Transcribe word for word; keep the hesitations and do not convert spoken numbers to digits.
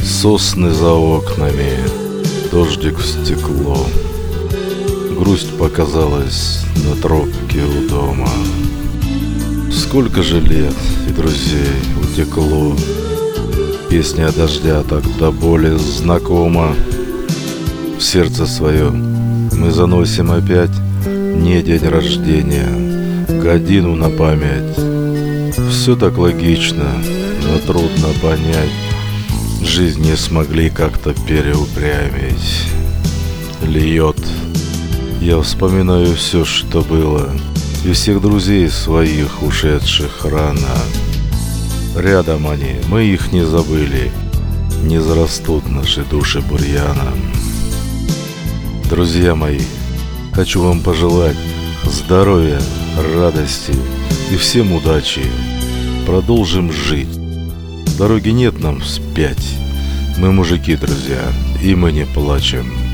Сосны за окнами, дождик в стекло. Грусть показалась на тропке у дома. Сколько же лет и друзей утекло. Песня дождя так до боли знакома. В сердце свое мы заносим опять не день рождения, годину на память. Все так логично, но трудно понять. Жизнь не смогли как-то переупрямить. Льет. Я вспоминаю все, что было, и всех друзей своих, ушедших рано. Рядом они, мы их не забыли. Не зарастут наши души бурьяном. Друзья мои, хочу вам пожелать здоровья, радости и всем удачи. Продолжим жить. Дороги нет нам вспять. Мы мужики, друзья, и мы не плачем.